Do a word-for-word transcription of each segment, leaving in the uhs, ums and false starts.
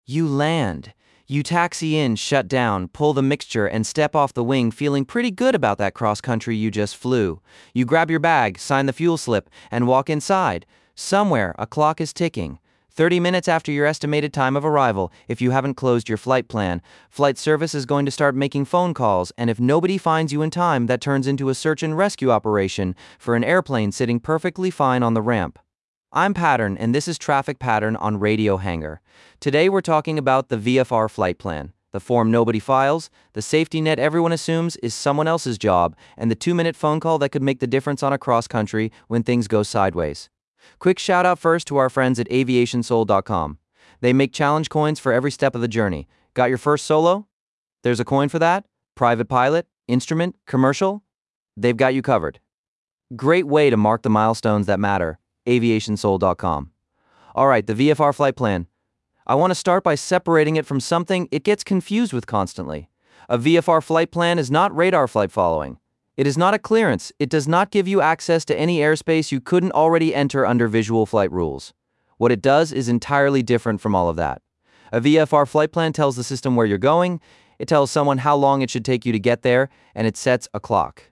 You land. You taxi in, shut down, pull the mixture, and step off the wing feeling pretty good about that cross country you just flew. You grab your bag, sign the fuel slip, and walk inside. Somewhere, a clock is ticking. thirty minutes after your estimated time of arrival, if you haven't closed your flight plan, flight service is going to start making phone calls, and if nobody finds you in time, that turns into a search and rescue operation for an airplane sitting perfectly fine on the ramp. I'm Pattern, and this is Traffic Pattern on Radio Hangar. Today we're talking about the V F R flight plan, the form nobody files, the safety net everyone assumes is someone else's job, and the two-minute phone call that could make the difference on a cross-country when things go sideways. Quick shout-out first to our friends at aviation soul dot com. They make challenge coins for every step of the journey. Got your first solo? There's a coin for that? Private pilot? Instrument? Commercial? They've got you covered. Great way to mark the milestones that matter. aviation soul dot com. Alright, the V F R flight plan. I want to start by separating it from something it gets confused with constantly. A V F R flight plan is not radar flight following. It is not a clearance. It does not give you access to any airspace you couldn't already enter under visual flight rules. What it does is entirely different from all of that. A V F R flight plan tells the system where you're going, it tells someone how long it should take you to get there, and it sets a clock.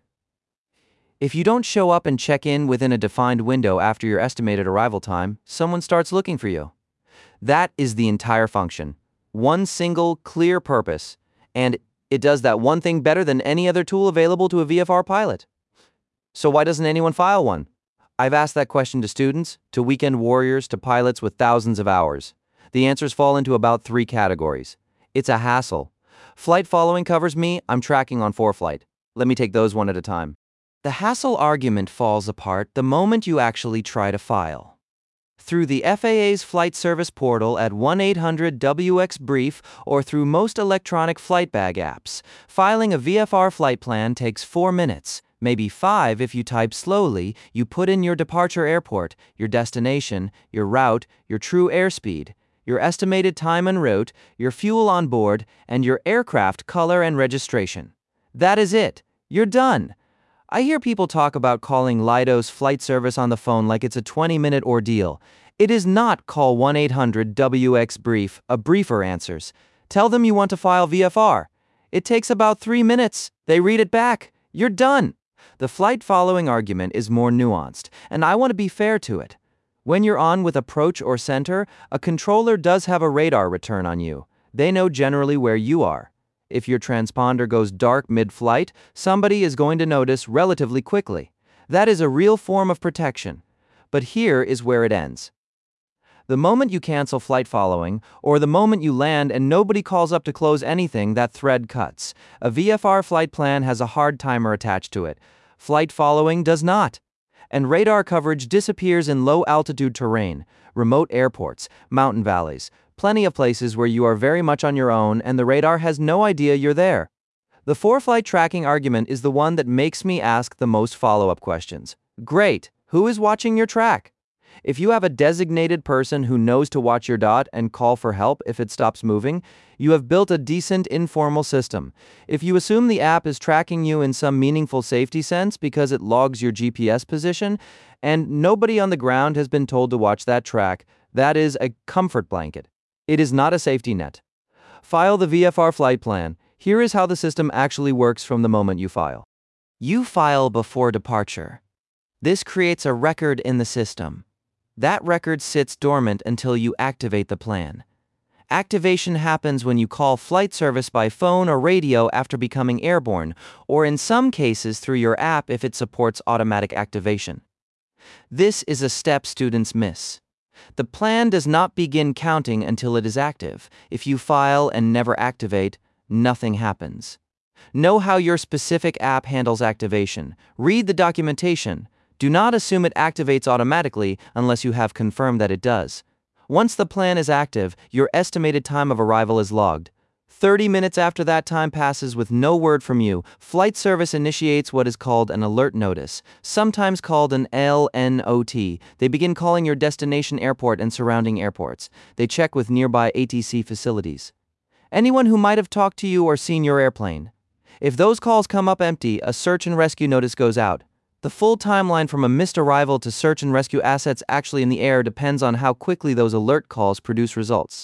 If you don't show up and check in within a defined window after your estimated arrival time, someone starts looking for you. That is the entire function. One single, clear purpose. And it does that one thing better than any other tool available to a V F R pilot. So why doesn't anyone file one? I've asked that question to students, to weekend warriors, to pilots with thousands of hours. The answers fall into about three categories. It's a hassle. Flight following covers me, I'm tracking on ForeFlight. Let me take those one at a time. The hassle argument falls apart the moment you actually try to file. Through the F A A's flight service portal at one eight hundred W X brief or through most electronic flight bag apps, filing a V F R flight plan takes four minutes, maybe five if you type slowly. You put in your departure airport, your destination, your route, your true airspeed, your estimated time en route, your fuel on board, and your aircraft color and registration. That is it. You're done. I hear people talk about calling Lido's flight service on the phone like it's a twenty-minute ordeal. It is not. Call one eight hundred W X brief, a briefer answers. Tell them you want to file V F R. It takes about three minutes. They read it back. You're done. The flight following argument is more nuanced, and I want to be fair to it. When you're on with approach or center, a controller does have a radar return on you. They know generally where you are. If your transponder goes dark mid-flight, somebody is going to notice relatively quickly. That is a real form of protection. But here is where it ends. The moment you cancel flight following, or the moment you land and nobody calls up to close anything, that thread cuts. A V F R flight plan has a hard timer attached to it. Flight following does not. And radar coverage disappears in low-altitude terrain, remote airports, mountain valleys, plenty of places where you are very much on your own and the radar has no idea you're there. The ForeFlight tracking argument is the one that makes me ask the most follow-up questions. Great, who is watching your track? If you have a designated person who knows to watch your dot and call for help if it stops moving, you have built a decent informal system. If you assume the app is tracking you in some meaningful safety sense because it logs your G P S position, and nobody on the ground has been told to watch that track, that is a comfort blanket. It is not a safety net. File the V F R flight plan. Here is how the system actually works from the moment you file. You file before departure. This creates a record in the system. That record sits dormant until you activate the plan. Activation happens when you call flight service by phone or radio after becoming airborne, or in some cases through your app if it supports automatic activation. This is a step students miss. The plan does not begin counting until it is active. If you file and never activate, nothing happens. Know how your specific app handles activation. Read the documentation. Do not assume it activates automatically unless you have confirmed that it does. Once the plan is active, your estimated time of arrival is logged. thirty minutes after that time passes with no word from you, flight service initiates what is called an alert notice, sometimes called an L N O T. They begin calling your destination airport and surrounding airports. They check with nearby A T C facilities. Anyone who might have talked to you or seen your airplane. If those calls come up empty, a search and rescue notice goes out. The full timeline from a missed arrival to search and rescue assets actually in the air depends on how quickly those alert calls produce results.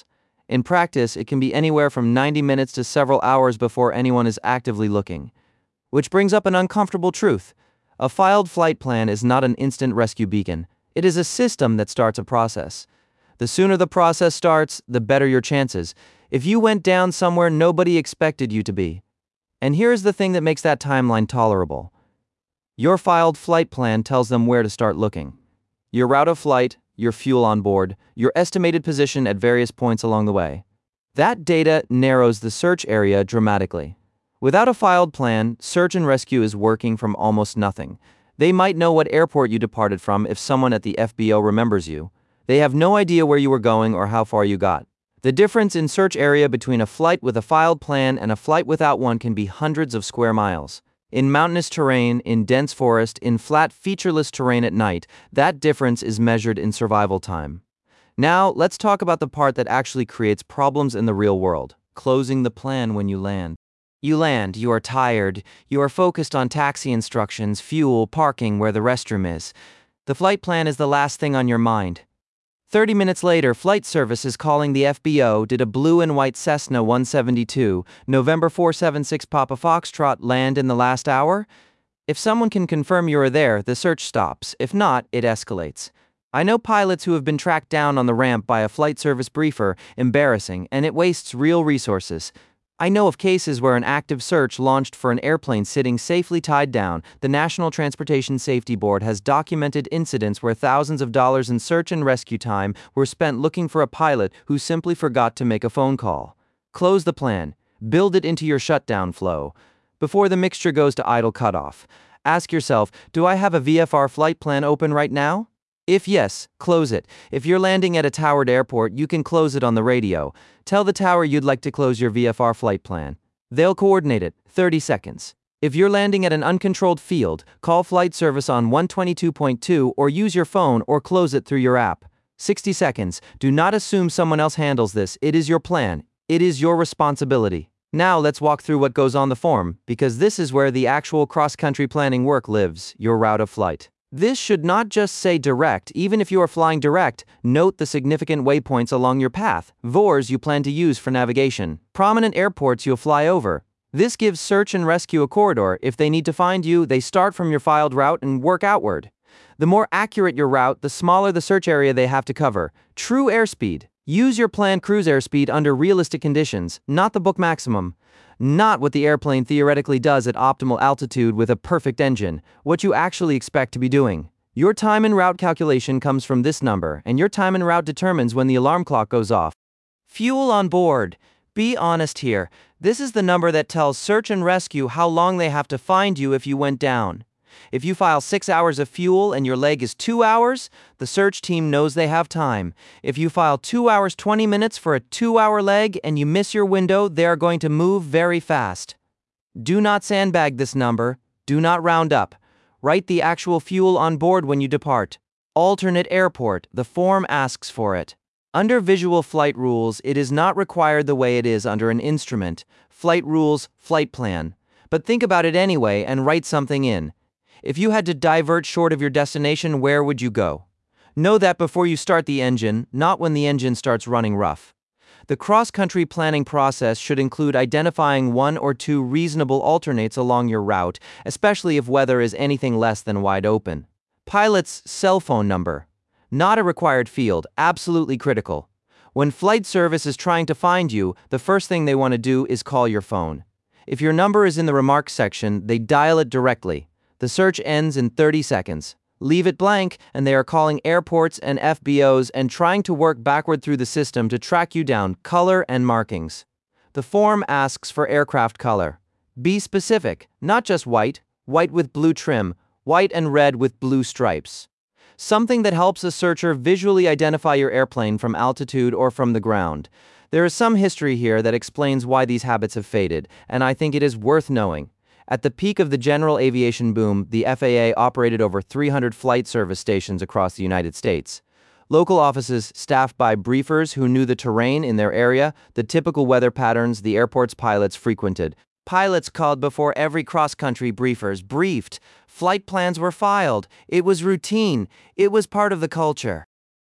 In practice, it can be anywhere from ninety minutes to several hours before anyone is actively looking. Which brings up an uncomfortable truth. A filed flight plan is not an instant rescue beacon. It is a system that starts a process. The sooner the process starts, the better your chances. If you went down somewhere nobody expected you to be. And here's the thing that makes that timeline tolerable. Your filed flight plan tells them where to start looking. Your route of flight, your fuel on board, your estimated position at various points along the way. That data narrows the search area dramatically. Without a filed plan, search and rescue is working from almost nothing. They might know what airport you departed from if someone at the F B O remembers you. They have no idea where you were going or how far you got. The difference in search area between a flight with a filed plan and a flight without one can be hundreds of square miles. In mountainous terrain, in dense forest, in flat, featureless terrain at night, that difference is measured in survival time. Now, let's talk about the part that actually creates problems in the real world: closing the plan when you land. You land, you are tired, you are focused on taxi instructions, fuel, parking, where the restroom is. The flight plan is the last thing on your mind. Thirty minutes later, flight service is calling the F B O. Did a blue and white Cessna one seventy-two, November four seven six Papa Foxtrot land in the last hour? If someone can confirm you are there, the search stops. If not, it escalates. I know pilots who have been tracked down on the ramp by a flight service briefer, embarrassing, and it wastes real resources. I know of cases where an active search launched for an airplane sitting safely tied down. The National Transportation Safety Board has documented incidents where thousands of dollars in search and rescue time were spent looking for a pilot who simply forgot to make a phone call. Close the plan. Build it into your shutdown flow. Before the mixture goes to idle cutoff, ask yourself, do I have a V F R flight plan open right now? If yes, close it. If you're landing at a towered airport, you can close it on the radio. Tell the tower you'd like to close your V F R flight plan. They'll coordinate it, thirty seconds. If you're landing at an uncontrolled field, call flight service on one twenty-two point two or use your phone or close it through your app. sixty seconds. Do not assume someone else handles this. It is your plan. It is your responsibility. Now let's walk through what goes on the form, because this is where the actual cross-country planning work lives, your route of flight. This should not just say direct. Even if you are flying direct, note the significant waypoints along your path, V O Rs you plan to use for navigation, prominent airports you'll fly over. This gives search and rescue a corridor. If they need to find you, they start from your filed route and work outward. The more accurate your route, the smaller the search area they have to cover. True airspeed. Use your planned cruise airspeed under realistic conditions, not the book maximum. Not what the airplane theoretically does at optimal altitude with a perfect engine, what you actually expect to be doing. Your time en route calculation comes from this number, and your time en route determines when the alarm clock goes off. Fuel on board. Be honest here. This is the number that tells search and rescue how long they have to find you if you went down. If you file six hours of fuel and your leg is two hours, the search team knows they have time. If you file two hours twenty minutes for a two-hour leg and you miss your window, they are going to move very fast. Do not sandbag this number. Do not round up. Write the actual fuel on board when you depart. Alternate airport. The form asks for it. Under visual flight rules, it is not required the way it is under an instrument. Flight rules, flight plan. But think about it anyway and write something in. If you had to divert short of your destination, where would you go? Know that before you start the engine, not when the engine starts running rough. The cross-country planning process should include identifying one or two reasonable alternates along your route, especially if weather is anything less than wide open. Pilot's cell phone number. Not a required field, absolutely critical. When flight service is trying to find you, the first thing they want to do is call your phone. If your number is in the remarks section, they dial it directly. The search ends in thirty seconds. Leave it blank, and they are calling airports and F B Os and trying to work backward through the system to track you down. Color and markings. The form asks for aircraft color. Be specific, not just white, white with blue trim, white and red with blue stripes. Something that helps a searcher visually identify your airplane from altitude or from the ground. There is some history here that explains why these habits have faded, and I think it is worth knowing. At the peak of the general aviation boom, the F A A operated over three hundred flight service stations across the United States. Local offices staffed by briefers who knew the terrain in their area, the typical weather patterns the airport's pilots frequented. Pilots called before every cross-country briefers briefed. Flight plans were filed. It was routine. It was part of the culture.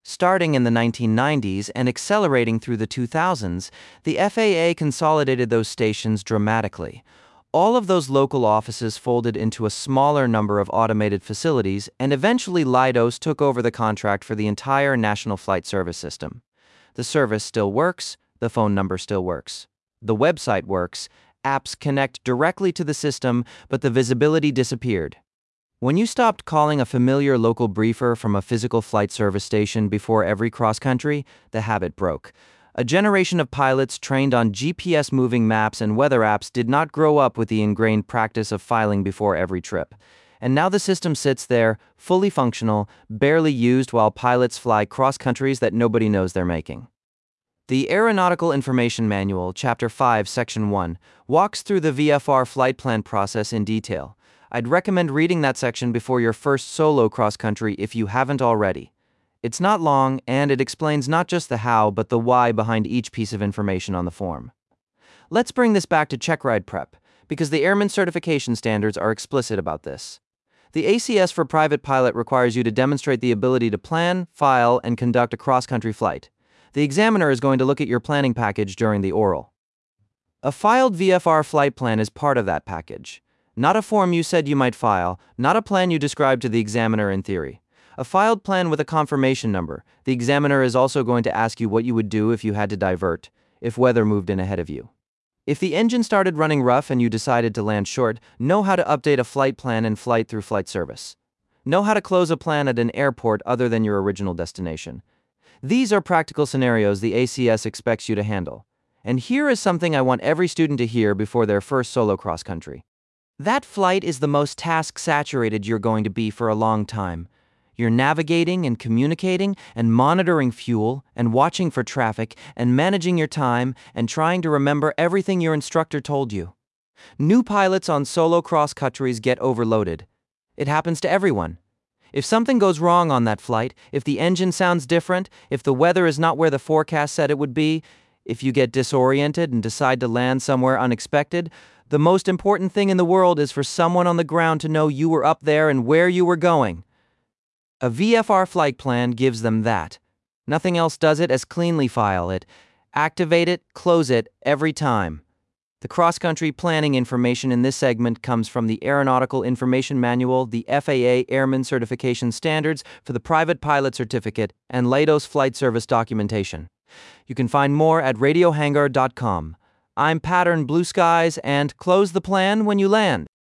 Starting in the nineteen nineties and accelerating through the two thousands, the F A A consolidated those stations dramatically. All of those local offices folded into a smaller number of automated facilities, and eventually Leidos took over the contract for the entire National Flight Service System. The service still works, the phone number still works. The website works, apps connect directly to the system, but the visibility disappeared. When you stopped calling a familiar local briefer from a physical flight service station before every cross-country, the habit broke. A generation of pilots trained on G P S moving maps and weather apps did not grow up with the ingrained practice of filing before every trip. And now the system sits there, fully functional, barely used while pilots fly cross countries that nobody knows they're making. The Aeronautical Information Manual, Chapter five, Section one, walks through the V F R flight plan process in detail. I'd recommend reading that section before your first solo cross-country if you haven't already. It's not long, and it explains not just the how but the why behind each piece of information on the form. Let's bring this back to check ride prep, because the Airman Certification Standards are explicit about this. The A C S for private pilot requires you to demonstrate the ability to plan, file, and conduct a cross-country flight. The examiner is going to look at your planning package during the oral. A filed V F R flight plan is part of that package. Not a form you said you might file, not a plan you described to the examiner in theory. A filed plan with a confirmation number. The examiner is also going to ask you what you would do if you had to divert, if weather moved in ahead of you. If the engine started running rough and you decided to land short, know how to update a flight plan in Flight Through Flight Service. Know how to close a plan at an airport other than your original destination. These are practical scenarios the A C S expects you to handle. And here is something I want every student to hear before their first solo cross-country. That flight is the most task-saturated you're going to be for a long time. You're navigating and communicating and monitoring fuel and watching for traffic and managing your time and trying to remember everything your instructor told you. New pilots on solo cross-countries get overloaded. It happens to everyone. If something goes wrong on that flight, if the engine sounds different, if the weather is not where the forecast said it would be, if you get disoriented and decide to land somewhere unexpected, the most important thing in the world is for someone on the ground to know you were up there and where you were going. A V F R flight plan gives them that. Nothing else does it as cleanly file it, activate it, close it every time. The cross-country planning information in this segment comes from the Aeronautical Information Manual, the F A A Airman Certification Standards for the Private Pilot Certificate, and Leidos Flight Service documentation. You can find more at radio hangar dot com. I'm Pattern Blue Skies, and close the plan when you land.